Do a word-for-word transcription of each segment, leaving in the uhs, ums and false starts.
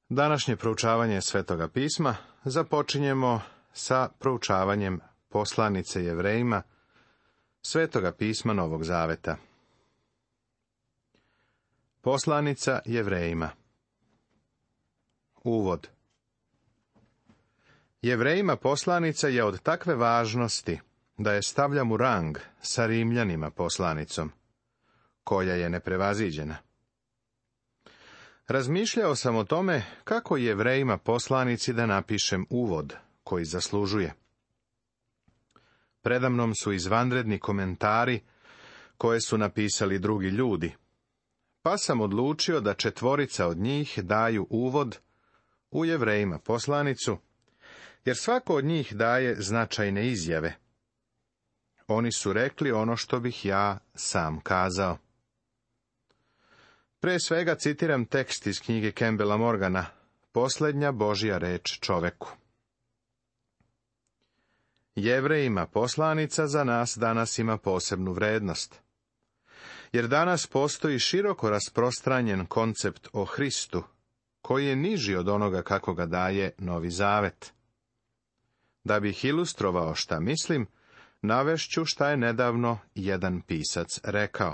Današnje proučavanje Svetoga pisma započinjemo sa proučavanjem poslanice Jevrejima, Svetoga pisma Novog Zaveta. Poslanica Jevrejima. Uvod. Jevrejima poslanica je od takve važnosti da je stavljam u rang sa Rimljanima poslanicom, koja je neprevaziđena. Razmišljao sam o tome kako Jevrejima poslanici da napišem uvod koji zaslužuje. Predamnom su izvanredni komentari koje su napisali drugi ljudi, pa sam odlučio da četvorica od njih daju uvod u Jevrejima poslanicu, jer svako od njih daje značajne izjave. Oni su rekli ono što bih ja sam kazao. Pre svega citiram tekst iz knjige Campbella Morgana, Posljednja Božja reč čoveku. Jevrejima poslanica za nas danas ima posebnu vrednost, jer danas postoji široko rasprostranjen koncept o Hristu, koji je niži od onoga kako ga daje Novi Zavet. Da bih ilustrovao šta mislim, navešću šta je nedavno jedan pisac rekao.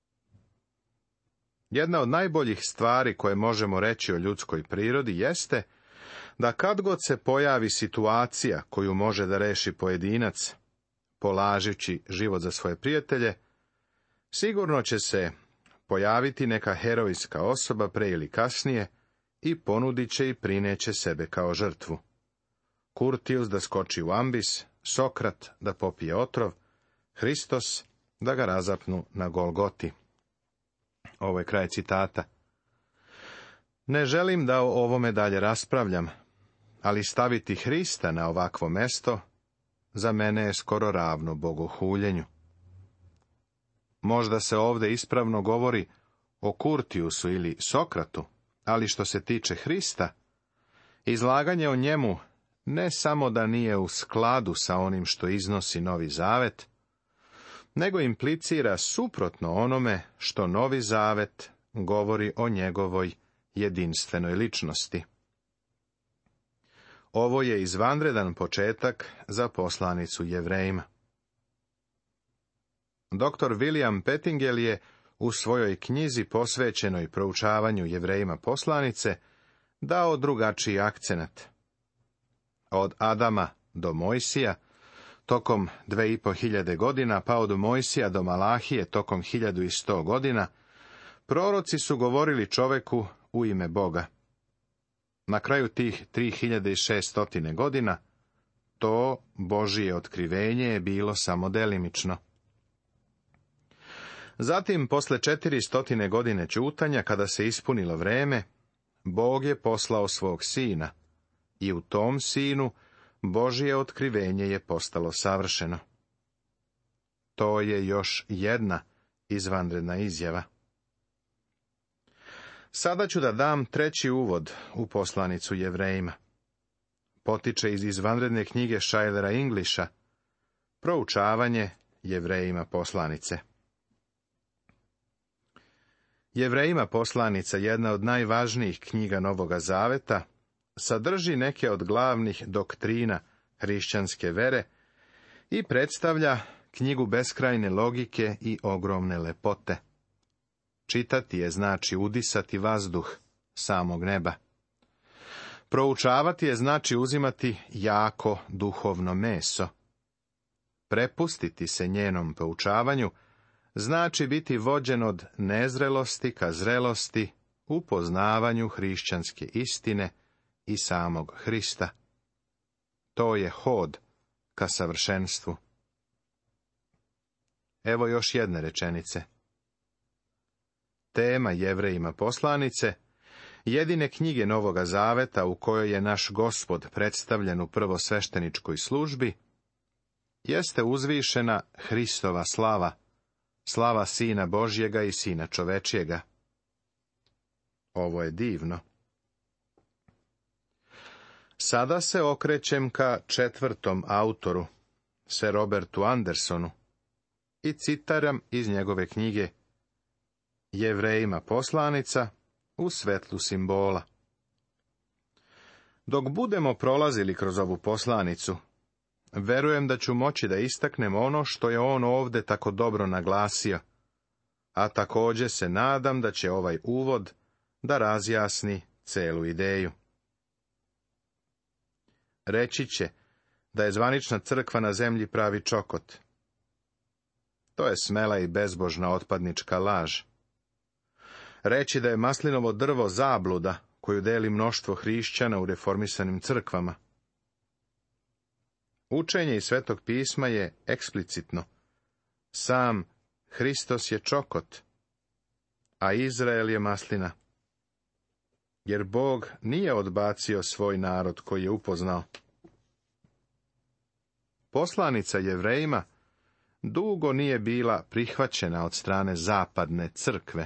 Jedna od najboljih stvari koje možemo reći o ljudskoj prirodi jeste da kad god se pojavi situacija koju može da reši pojedinac, polažući život za svoje prijatelje, sigurno će se pojaviti neka herojska osoba pre ili kasnije i ponudit će i prineće sebe kao žrtvu. Kurtius da skoči u ambis, Sokrat da popije otrov, Hristos da ga razapnu na Golgoti. Ovo je kraj citata. Ne želim da o ovome dalje raspravljam, ali staviti Hrista na ovakvo mesto za mene je skoro ravno bogohuljenju. Možda se ovde ispravno govori o Kurtiusu ili Sokratu, ali što se tiče Hrista, izlaganje o njemu ne samo da nije u skladu sa onim što iznosi Novi Zavet, nego implicira suprotno onome što Novi Zavet govori o njegovoj jedinstvenoj ličnosti. Ovo je izvanredan početak za poslanicu Jevrejima. doktor William Pettingell je u svojoj knjizi posvećenoj proučavanju Jevrejima poslanice dao drugačiji akcenat. Od Adama do Mojsija, tokom dve i po hiljade godina, pa od Mojsija do Malahije, tokom hiljadu i sto godina, proroci su govorili čoveku u ime Boga. Na kraju tih tri hiljade šesto godina, to Božije otkrivenje je bilo samo delimično. Zatim, posle četiristo godine ćutanja, kada se ispunilo vreme, Bog je poslao svog sina, i u tom sinu Božje otkrivenje je postalo savršeno. To je još jedna izvanredna izjava. Sada ću da dam treći uvod u poslanicu Jevrejima. Potiče iz izvanredne knjige Shailera Englisha, Proučavanje Jevrejima poslanice. Jevrejima poslanica, jedna od najvažnijih knjiga Novoga Zaveta, sadrži neke od glavnih doktrina hrišćanske vere i predstavlja knjigu beskrajne logike i ogromne lepote. Čitati je znači udisati vazduh samog neba. Proučavati je znači uzimati jako duhovno meso. Prepustiti se njenom poučavanju znači biti vođen od nezrelosti ka zrelosti u poznavanju hrišćanske istine i samog Hrista. To je hod ka savršenstvu. Evo još jedne rečenice. Tema Jevrejima poslanice, jedine knjige Novoga Zaveta u kojoj je naš Gospod predstavljen u prvosvešteničkoj službi, jeste uzvišena Hristova slava, slava Sina Božjega i Sina čovečjega. Ovo je divno. Sada se okrećem ka četvrtom autoru, Sir Robertu Andersonu, i citaram iz njegove knjige Jevrejima poslanica u svetlu simbola. Dok budemo prolazili kroz ovu poslanicu, verujem da ću moći da istaknem ono što je on ovdje tako dobro naglasio, a također se nadam da će ovaj uvod da razjasni celu ideju. Reći će da je zvanična crkva na zemlji pravi čokot. To je smela i bezbožna otpadnička laž. Reći da je maslinovo drvo zabluda koju deli mnoštvo hrišćana u reformisanim crkvama. Učenje iz Svetog pisma je eksplicitno. Sam Hristos je čokot, a Izrael je maslina. Jer Bog nije odbacio svoj narod koji je upoznao. Poslanica Jevrejima dugo nije bila prihvaćena od strane zapadne crkve.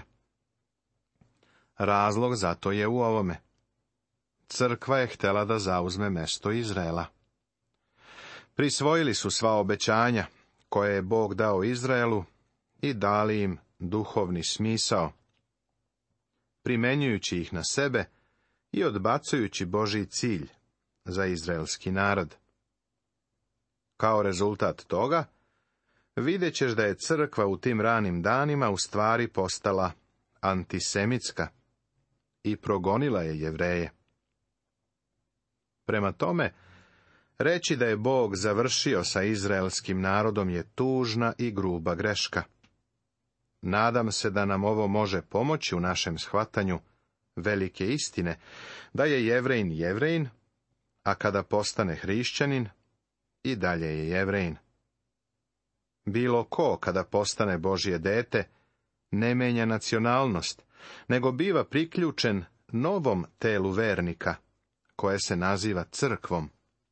Razlog za to je u ovome. Crkva je htjela da zauzme mesto Izraela. Prisvojili su sva obećanja koje je Bog dao Izraelu i dali im duhovni smisao, primenjujući ih na sebe i odbacujući Božji cilj za izraelski narod. Kao rezultat toga, vidjet ćeš da je crkva u tim ranim danima u stvari postala antisemitska i progonila je Jevreje. Prema tome, reći da je Bog završio sa izraelskim narodom je tužna i gruba greška. Nadam se da nam ovo može pomoći u našem shvatanju velike istine, da je Jevrejin Jevrejin, a kada postane hrišćanin, i dalje je Jevrejin. Bilo ko, kada postane Božje dete, ne menja nacionalnost, nego biva priključen novom telu vernika, koje se naziva crkvom.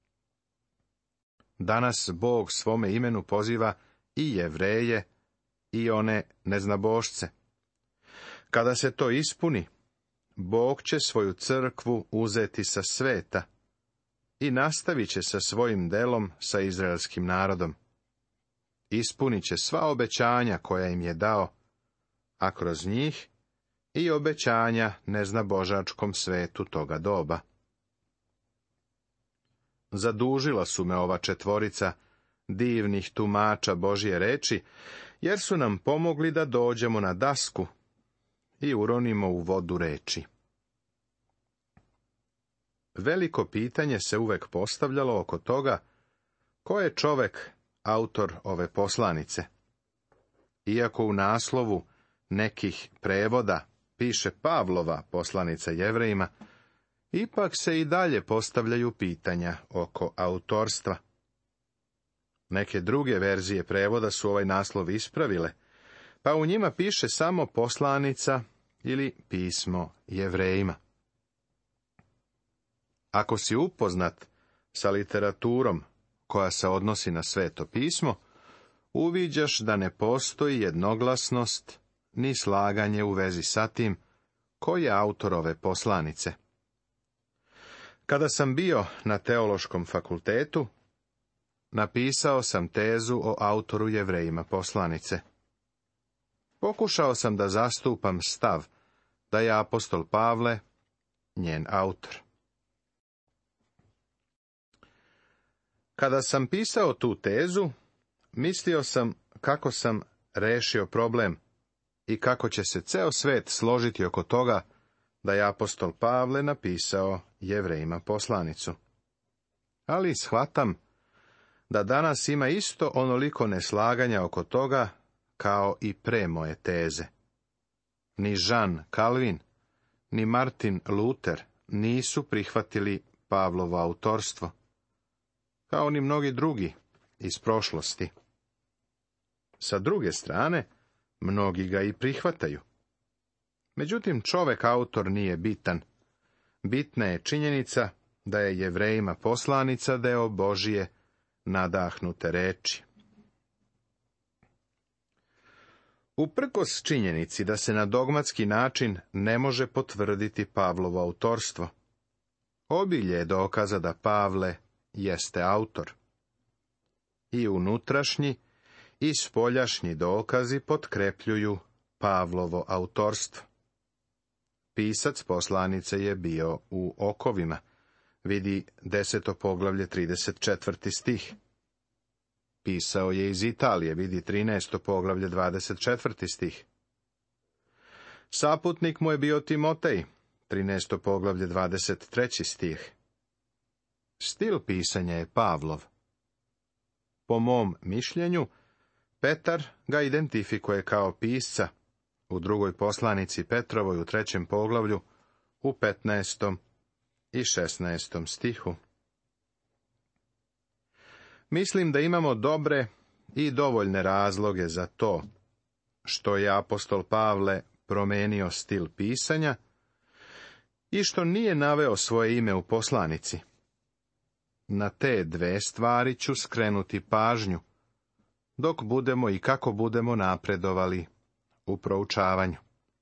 Danas Bog svome imenu poziva i Jevreje, i one neznabošce. Kada se to ispuni, Bog će svoju crkvu uzeti sa sveta i nastavit će sa svojim delom sa izraelskim narodom. Ispunit će sva obećanja koja im je dao, a kroz njih i obećanja neznabožačkom svetu toga doba. Zadužila su me ova četvorica divnih tumača Božje reči, jer su nam pomogli da dođemo na dasku i uronimo u vodu reči. Veliko pitanje se uvek postavljalo oko toga ko je čovek autor ove poslanice. Iako u naslovu nekih prevoda piše Pavlova poslanica Jevrejima, ipak se i dalje postavljaju pitanja oko autorstva. Neke druge verzije prevoda su ovaj naslov ispravile, pa u njima piše samo poslanica ili pismo Jevrejima. Ako si upoznat sa literaturom koja se odnosi na Sveto pismo, uviđaš da ne postoji jednoglasnost ni slaganje u vezi sa tim ko je autor ove poslanice. Kada sam bio na teološkom fakultetu, napisao sam tezu o autoru Jevrejima poslanice. Pokušao sam da zastupam stav da je apostol Pavle njen autor. Kada sam pisao tu tezu, mislio sam kako sam rešio problem i kako će se ceo svet složiti oko toga da je apostol Pavle napisao Jevrejima poslanicu. Ali shvatam da danas ima isto onoliko neslaganja oko toga kao i pre moje teze. Ni Jean Calvin, ni Martin Luther nisu prihvatili Pavlovo autorstvo, kao ni mnogi drugi iz prošlosti. Sa druge strane, mnogi ga i prihvataju. Međutim, čovek autor nije bitan. Bitna je činjenica da je Jevrejima poslanica deo Božije nadahnute reči. Uprkos činjenici da se na dogmatski način ne može potvrditi Pavlovo autorstvo, obilje je dokaza da Pavle jeste autor. I unutrašnji i spoljašnji dokazi potkrepljuju Pavlovo autorstvo. Pisac poslanice je bio u okovima, Vidi deseto poglavlje, trideset četvrti stih. Pisao je iz Italije, vidi trinaesto poglavlje, dvadeset četvrti stih. Saputnik mu je bio Timotej, trinaesto poglavlje, dvadeset treći stih. Stil pisanja je Pavlov. Po mom mišljenju, Petar ga identifikuje kao pisca u drugoj poslanici Petrovoj u trećem poglavlju, u petnaestom i šesnaestom stihu. Mislim da imamo dobre i dovoljne razloge za to, što je apostol Pavle promenio stil pisanja i što nije naveo svoje ime u poslanici. Na te dve stvari ću skrenuti pažnju, dok budemo i kako budemo napredovali u proučavanju.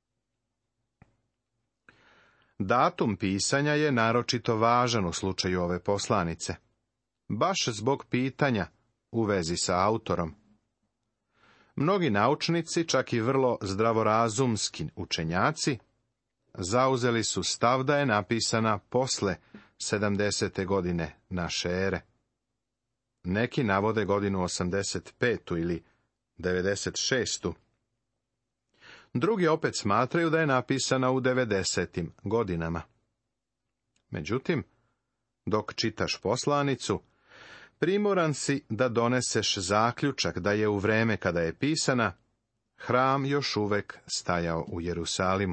Datum pisanja je naročito važan u slučaju ove poslanice, baš zbog pitanja u vezi sa autorom. Mnogi naučnici, čak i vrlo zdravorazumski učenjaci, zauzeli su stav da je napisana posle sedamdesete godine naše ere. Neki navode godinu osamdeset petu ili devedeset šestu. Drugi opet smatraju da je napisana u devedesetim godinama. Međutim, dok čitaš poslanicu, primoran si da doneseš zaključak da je u vreme kada je pisana, hram još uvek stajao u Jerusalimu.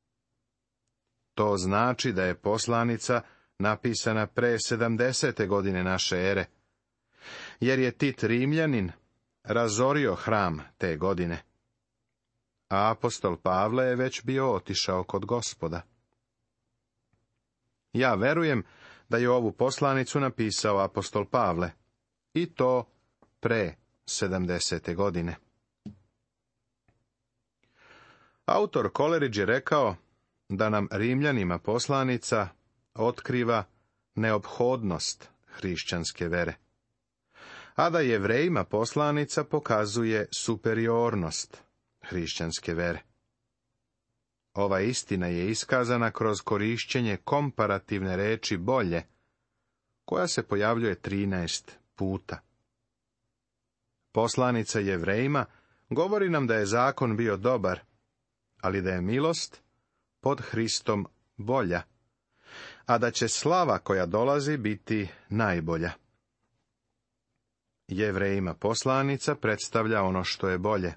To znači da je poslanica napisana pre sedamdesete godine naše ere, jer je Tit Rimljanin razorio hram te godine. A apostol Pavle je već bio otišao kod Gospoda. Ja verujem da je ovu poslanicu napisao apostol Pavle, i to pre sedamdesete godine. Autor Coleridge je rekao da nam Rimljanima poslanica otkriva neophodnost hrišćanske vere, a da Jevrejima poslanica pokazuje superiornost hrišćanske vere. Ova istina je iskazana kroz korišćenje komparativne reči bolje, koja se pojavljuje trinaest puta. Poslanica Jevrejima govori nam da je zakon bio dobar, ali da je milost pod Hristom bolja, a da će slava koja dolazi biti najbolja. Jevrejima poslanica predstavlja ono što je bolje.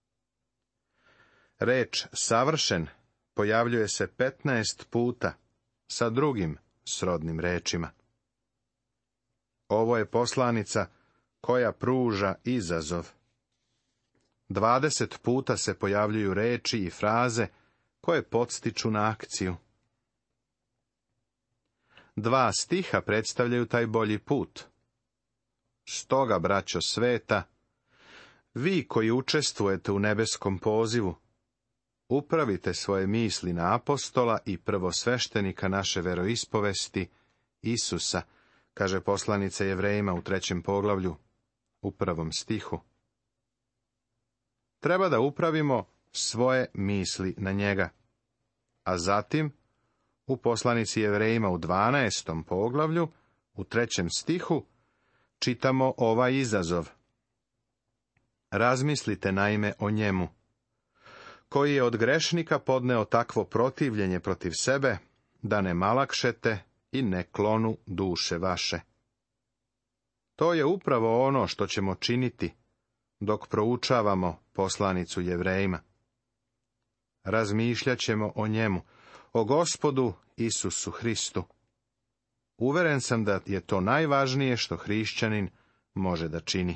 Reč savršen pojavljuje se petnaest puta sa drugim srodnim rečima. Ovo je poslanica koja pruža izazov. Dvadeset puta se pojavljuju reči i fraze koje podstiču na akciju. Dva stiha predstavljaju taj bolji put. Stoga, braćo sveta, vi koji učestvujete u nebeskom pozivu, upravite svoje misli na apostola i prvosveštenika naše veroispovesti, Isusa, kaže poslanica Jevrejima u trećem poglavlju, u prvom stihu. Treba da upravimo svoje misli na njega, a zatim, u poslanici Jevrejima u dvanaestom poglavlju, u trećem stihu, čitamo ovaj izazov. Razmislite naime o njemu, koji je od grešnika podneo takvo protivljenje protiv sebe, da ne malakšete i ne klonu duše vaše. To je upravo ono što ćemo činiti dok proučavamo poslanicu Jevrejima. Razmišljat ćemo o njemu, o Gospodu Isusu Hristu. Uveren sam da je to najvažnije što hrišćanin može da čini.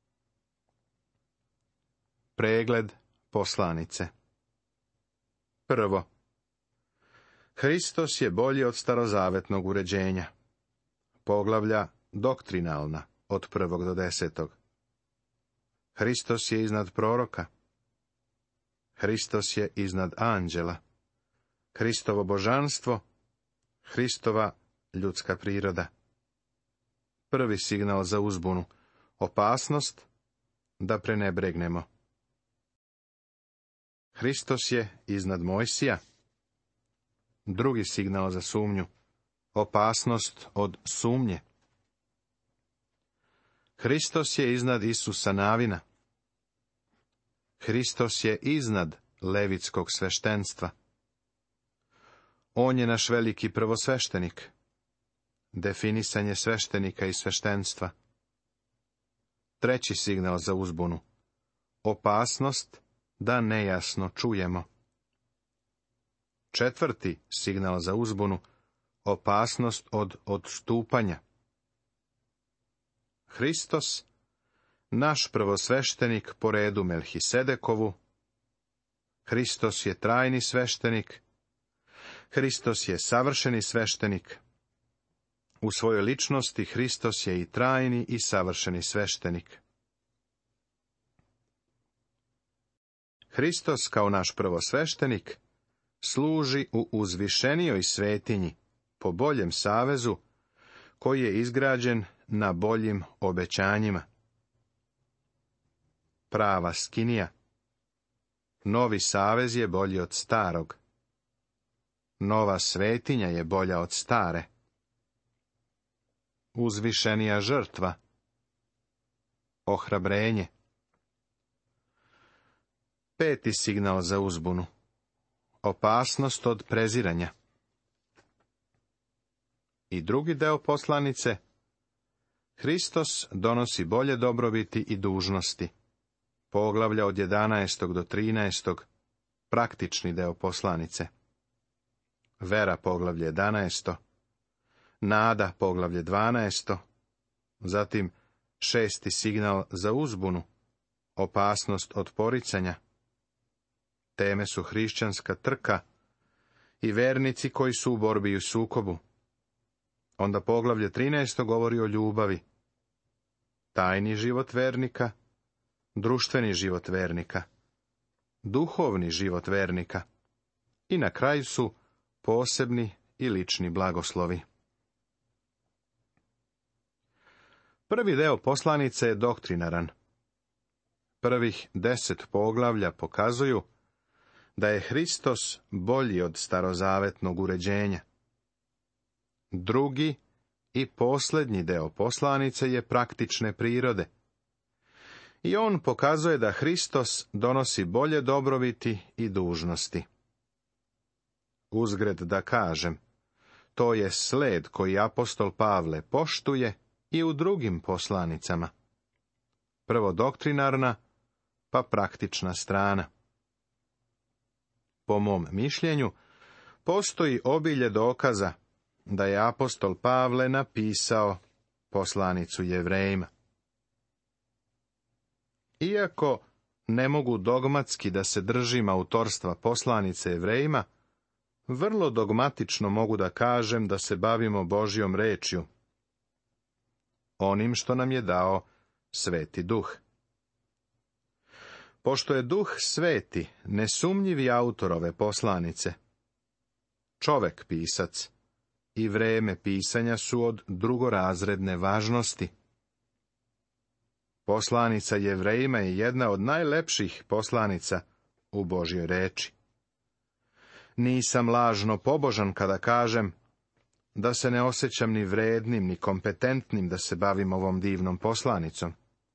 Pregled poslanice. Prvo. Hristos je bolji od starozavetnog uređenja. Poglavlja doktrinalna od prvog do desetog. Hristos je iznad proroka. Hristos je iznad anđela. Hristovo božanstvo, Hristova ljudska priroda. Prvi signal za uzbunu, opasnost da prenebregnemo. Hristos je iznad Mojsija. Drugi signal za sumnju, Opasnost od sumnje. Hristos je iznad Isusa Navina. Hristos je iznad levitskog sveštenstva. On je naš veliki prvosveštenik. Definisanje sveštenika i sveštenstva. Treći signal za uzbunu. Opasnost da nejasno čujemo. Četvrti signal za uzbunu. Opasnost od odstupanja. Hristos, naš prvosveštenik po redu Melhisedekovu. Hristos je trajni sveštenik. Hristos je savršeni sveštenik. U svojoj ličnosti Hristos je i trajni i savršeni sveštenik. Hristos kao naš prvosveštenik služi u uzvišenijoj svetinji, po boljem savezu, koji je izgrađen na boljim obećanjima. Prava skinija. Novi savez je bolji od starog. Nova svetinja je bolja od stare. Uzvišenija žrtva. Ohrabrenje. Peti signal za uzbunu. Opasnost od preziranja. I drugi deo poslanice. Hristos donosi bolje dobrobiti i dužnosti. Poglavlja od jedanaestog do trinaestog. Praktični deo poslanice. Vera, poglavlje jedanaesto. Nada, poglavlje dvanaesto. Zatim šesti signal za uzbunu. Opasnost od poricanja. Teme su hrišćanska trka i vernici koji su u borbi i u sukobu. Onda poglavlje trinaesto govori o ljubavi. Tajni život vernika, društveni život vernika, duhovni život vernika i na kraju su posebni i lični blagoslovi. Prvi deo poslanice je doktrinaran. Prvih deset poglavlja pokazuju da je Hristos bolji od starozavetnog uređenja. Drugi i posljednji deo poslanice je praktične prirode. I on pokazuje da Hristos donosi bolje dobrobiti i dužnosti. Uzgred da kažem, to je sled koji apostol Pavle poštuje i u drugim poslanicama. Prvo doktrinarna, pa praktična strana. Po mom mišljenju, postoji obilje dokaza da je apostol Pavle napisao poslanicu Jevrejima. Iako ne mogu dogmatski da se držim autorstva poslanice Jevrejima, vrlo dogmatično mogu da kažem da se bavimo Božjom rečju, onim što nam je dao Sveti Duh. Pošto je Duh Sveti nesumnjivi autor ove poslanice, čovek pisac i vreme pisanja su od drugorazredne važnosti. Poslanica Jevrejima je jedna od najlepših poslanica u Božjoj reči. Nisam lažno pobožan kada kažem da se ne osjećam ni vrednim, ni kompetentnim da se bavim ovom divnom poslanicom.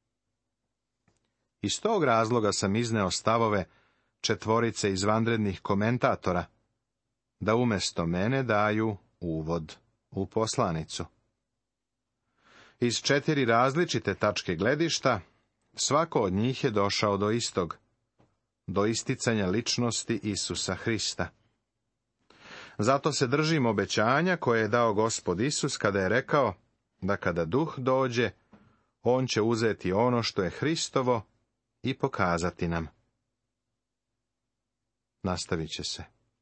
Iz tog razloga sam izneo stavove četvorice izvanrednih komentatora, da umjesto mene daju uvod u poslanicu. Iz četiri različite tačke gledišta, svako od njih je došao do istog, do isticanja ličnosti Isusa Hrista. Zato se držim obećanja koje je dao Gospod Isus kada je rekao da kada Duh dođe, on će uzeti ono što je Hristovo i pokazati nam. Nastavit će se.